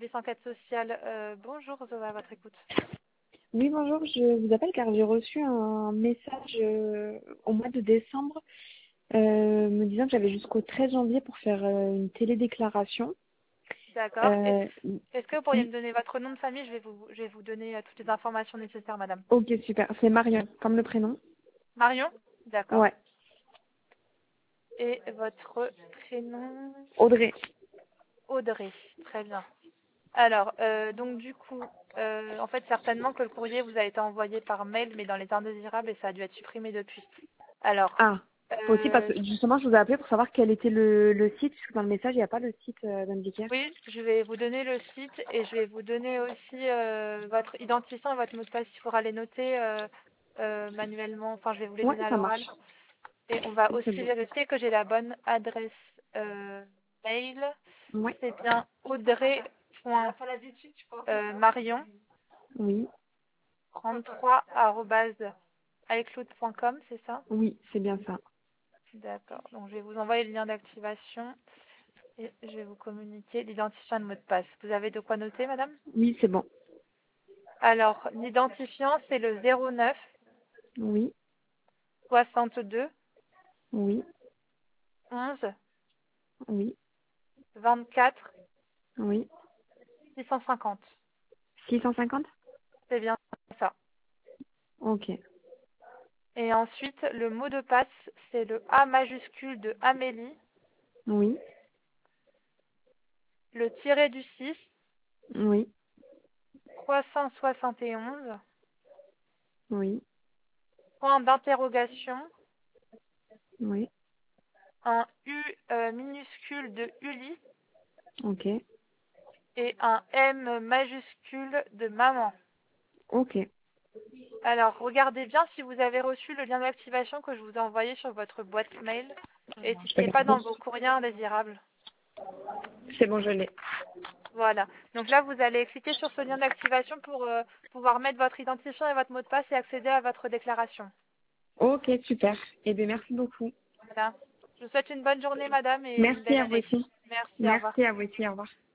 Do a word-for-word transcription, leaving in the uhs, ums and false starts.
service enquête sociale. Euh, bonjour Zoé, à votre écoute. Oui, bonjour, je vous appelle car j'ai reçu un message euh, au mois de décembre euh, me disant que j'avais jusqu'au treize janvier pour faire euh, une télédéclaration. D'accord. Est- Euh, Est-ce que vous pourriez oui, me donner votre nom de famille? Je vais vous, je vais vous donner euh, toutes les informations nécessaires, madame. ok, super. C'est Marion, comme le prénom. Marion? D'accord. Ouais, Et votre prénom? Audrey. Audrey. Très bien. Alors, euh, donc du coup, euh, en fait, certainement que le courrier vous a été envoyé par mail, mais dans les indésirables, et ça a dû être supprimé depuis. Alors, Ah, possible parce euh, que justement, je vous ai appelé pour savoir quel était le, le site, parce que dans le message, il n'y a pas le site euh, d'indiquer. oui, je vais vous donner le site et je vais vous donner aussi euh, votre identifiant et votre mot de passe. Il faudra les noter euh, euh, manuellement. Enfin, je vais vous les Ouais, donner à ça l'oral. marche. Et on va C'est aussi bon. vérifier que j'ai la bonne adresse euh, mail. Ouais, C'est bien audrey.marion oui, trente-trois arobase icloud point com, c'est ça? oui, c'est bien ça. D'accord. Donc, je vais vous envoyer le lien d'activation et je vais vous communiquer l'identifiant et le mot de passe. Vous avez de quoi noter, madame? Oui, c'est bon. Alors, l'identifiant, c'est le zéro neuf Oui, soixante-deux oui, onze oui, vingt-quatre oui. six cent cinquante. six cent cinquante. C'est bien ça. Ok, Et ensuite, le mot de passe, c'est le A majuscule de Amélie, oui, le tiré du six, oui, trois cent soixante et onze, oui, point d'interrogation, oui. un U euh, minuscule de Uli Ok, et un M majuscule de maman. ok. Alors, regardez bien si vous avez reçu le lien d'activation que je vous ai envoyé sur votre boîte mail et si Je ce vais n'est pas regarder. dans vos courriers indésirables. C'est bon, je l'ai. Voilà. Donc là, vous allez cliquer sur ce lien d'activation pour euh, pouvoir mettre votre identifiant et votre mot de passe et accéder à votre déclaration. Ok, super. Eh bien, merci beaucoup. Voilà. Je vous souhaite une bonne journée, madame, et une Merci belle à vous année. aussi. Merci, au revoir. Merci à vous aussi. Au revoir.